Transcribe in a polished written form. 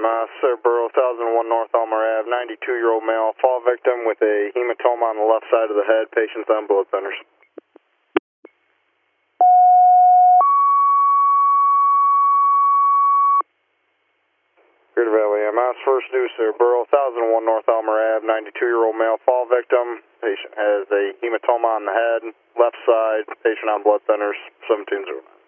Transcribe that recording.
EMS, Borough 1001 North Elmer Ave, 92-year-old male, fall victim with a hematoma on the left side of the head, patient's on blood thinners. Greater Valley EMS, first due, Borough 1001 North Elmer Ave, 92-year-old male, fall victim, patient has a hematoma on the head, left side, patient on blood thinners, 1709.